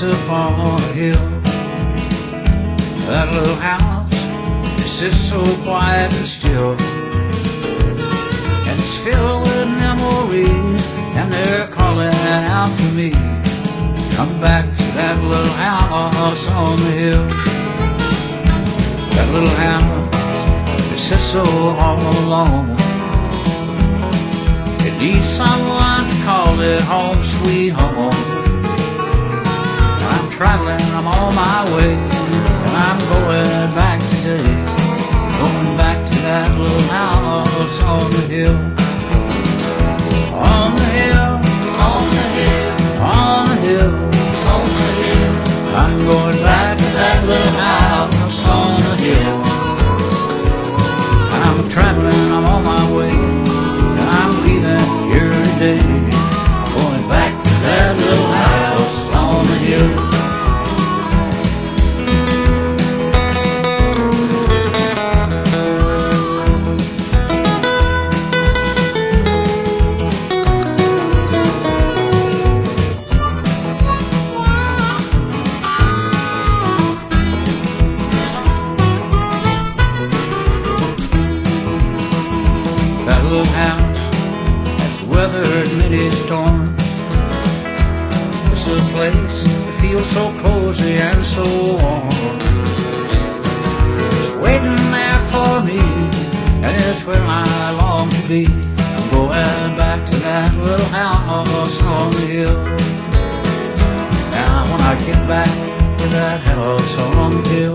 place upon a hill. That little house, it sits so quiet and still, and it's filled with memories, and they're calling out to me. Come back to that little house on the hill. That little house, it sits so all alone. It needs someone to call it home, sweet home. I'm traveling, I'm on my way, and I'm going back today. Going back to that little house on the hill. On the hill, on the hill, on the hill, on the hill. I'm going back to that little house on the hill. I'm traveling, I'm on my way, and I'm leaving here today. Going back to that little house on the hill. That little house has weathered many storms. It's a place that feels so cozy and so warm. It's waiting there for me, and it's where I long to be. I'm going back to that little house on the hill. Now when I get back to that house on the hill,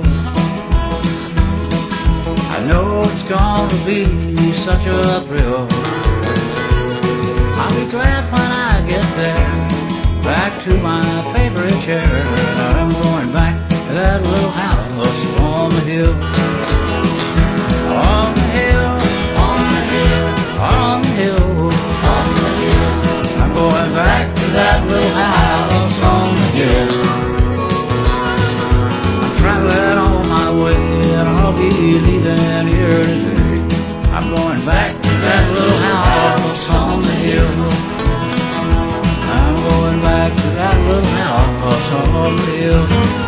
I know it's gonna be such a thrill. I'll be glad when I get there, back to my favorite chair. I'm going back to that little house on the hill. On the hill, on the hill, on the hill, on the hill. I'm going back to that little house on the hill. I'm traveling on my way, and I'll be leaving here today. I'm going back to that little house on the hill. I'm going back to that little house on the hill.